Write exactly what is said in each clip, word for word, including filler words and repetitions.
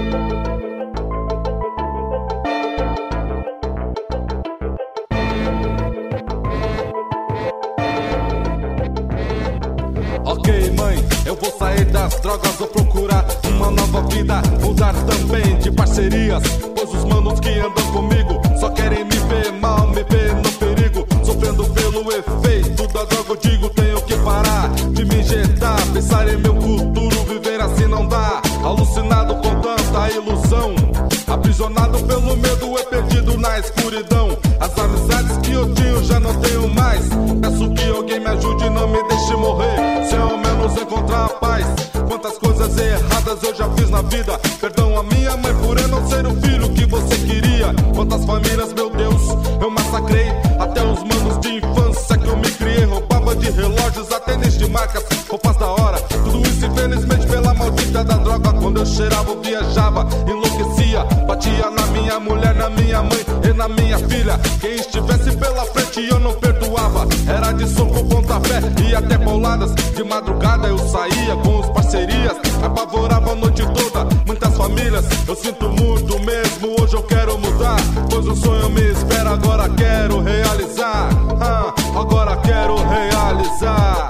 Ok, mãe, eu vou sair das drogas, vou procurar uma nova vida, mudar também de parcerias, pois os manos que andam comigo só querem me ver mal, me ver no perigo, sofrendo pelo efeito da droga. Eu digo, tenho que parar de me injetar, pensar em meu futuro, viver assim não dá. Alucinado com tanta ilusão, aprisionado pelo medo, é perdido na escuridão. As amizades que eu tinha já não tenho mais. Peço que alguém me ajude e não me deixe morrer, se ao menos encontrar a paz. Quantas coisas erradas eu já fiz na vida, perdão a minha mãe por eu não ser o filho que você queria. Quantas famílias, meu Deus, eu massacrei, até os manos de infância que eu me criei. Roubava de relógios, até tênis de marcas, roupas da hora, tudo isso infelizmente pela maldita da droga. Quando eu cheirava, eu viajava, enlouquecia, batia na minha mulher, na minha mãe e na minha filha. Quem estivesse pela frente eu não perdoava, era de soco, pontapé e até pauladas. De madrugada eu saía com os parcerias, apavorava a noite toda, muitas famílias. Eu sinto muito mesmo, hoje eu quero mudar, pois o sonho me espera, agora quero realizar. ah, Agora quero realizar.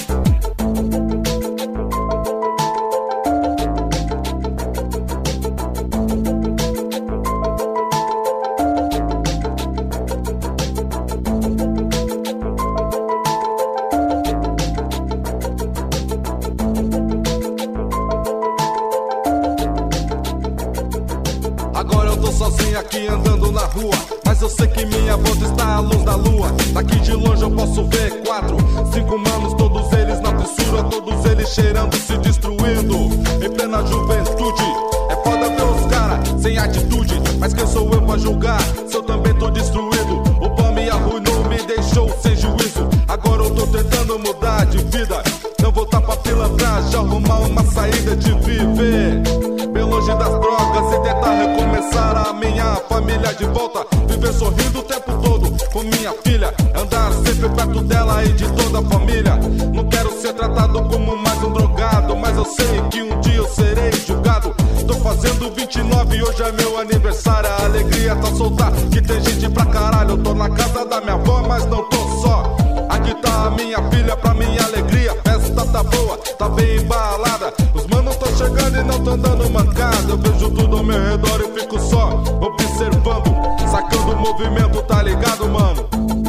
Agora eu tô sozinho aqui andando na rua, mas eu sei que minha volta está à luz da lua. Daqui de longe eu posso ver quatro, cinco manos, todos eles na fissura, todos eles cheirando, se destruindo em plena juventude. É foda ver os caras sem atitude, mas quem sou eu pra julgar se eu também tô destruído? O pão me arruinou, me deixou sem juízo. Agora eu tô tentando mudar de vida, não voltar pra pilantragem, arrumar uma saída de viver bem longe das drogas e tentar recomeçar a minha família de volta. Viver sorrindo o tempo todo com minha filha, andar sempre perto dela e de toda a família. Não quero ser tratado como mais um drogado, mas eu sei que um dia eu serei julgado. Tô fazendo vinte e nove, hoje é meu aniversário. A alegria tá solta, que tem gente pra caralho. Eu tô na casa da minha avó, mas não tô só. Aqui tá a minha filha pra minha alegria. Festa tá boa, tá bem embalada. Os manos tão chegando e não tão dando mancada. Eu vejo tudo ao meu redor e fico só observando, sacando o movimento, tá ligado, mano?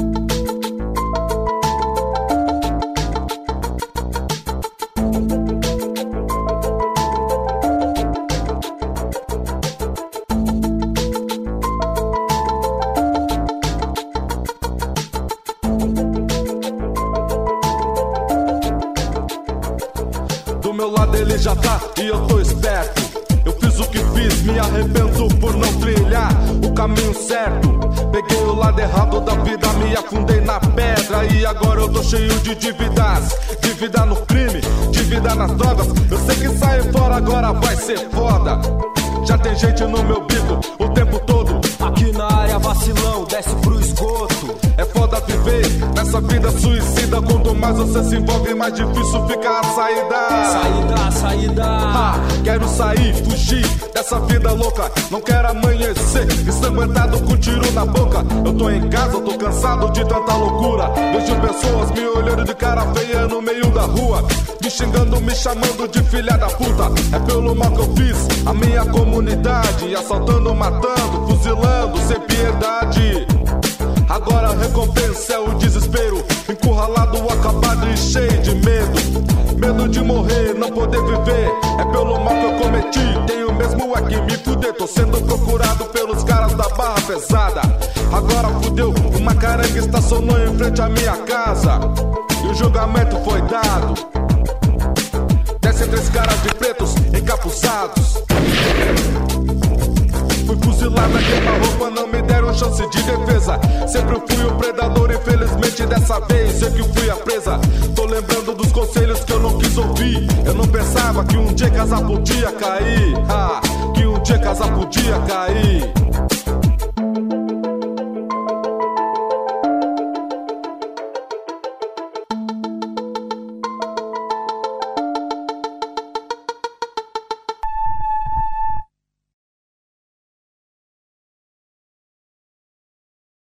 Do meu lado ele já tá e eu tô esperto. Eu fiz o que fiz, me arrependo por não trilhar o caminho certo. Peguei o lado errado da vida, me afundei na pedra. E agora eu tô cheio de dívidas, dívida no crime, dívida nas drogas. Eu sei que sair fora agora vai ser foda. Já tem gente no meu bico o tempo todo. Aqui na área vacilão, desce pro esgoto. É foda viver nessa vida suicida. Quanto mais você se envolve, mais difícil fica a saída. Saída, saída. Ah, quero sair, fugir dessa vida louca. Não quero amanhecer ensanguentado com tiro na boca. Eu tô em casa, eu tô cansado de tanta loucura. Vejo pessoas me olhando de cara feia no meio da rua, me xingando, me chamando de filha da puta. É pelo mal que eu fiz a minha comunidade, assaltando, matando, fuzilando sem piedade. Agora a recompensa é o desespero, encurralado, acabado e cheio de medo. Medo de morrer, não poder viver, é pelo mal que eu cometi. Tenho mesmo é que me fuder, tô sendo procurado pelos caras da barra pesada. Agora fudeu, uma caranga estacionou em frente à minha casa e o julgamento foi dado. Descem três caras de pretos encapuzados. Fui fuzilado, queima-roupa, não me deram chance de defesa. Sempre fui o predador, infelizmente dessa vez sei que fui a presa. Tô lembrando dos conselhos que eu não quis ouvir. Eu não pensava que um dia casa podia cair, ah, que um dia casa podia cair.